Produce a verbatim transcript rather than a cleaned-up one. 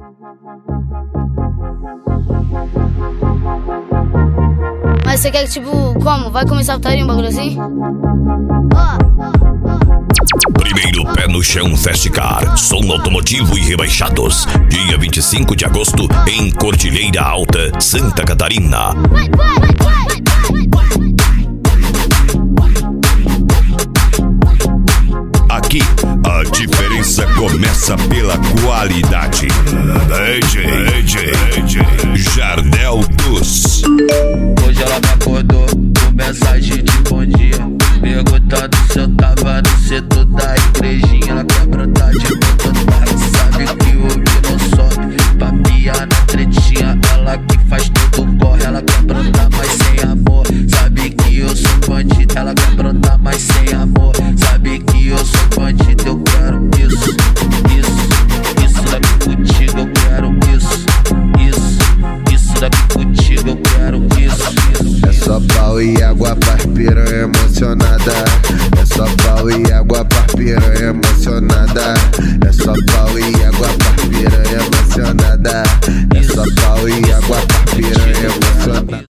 Mas você quer que, tipo, como? Vai começar a putaria, um bagulho assim? Primeiro Pé no Chão Festicar, som automotivo e rebaixados. Dia vinte e cinco de agosto, em Cordilheira Alta, Santa Catarina. Aqui, a diferença começa pela qualidade.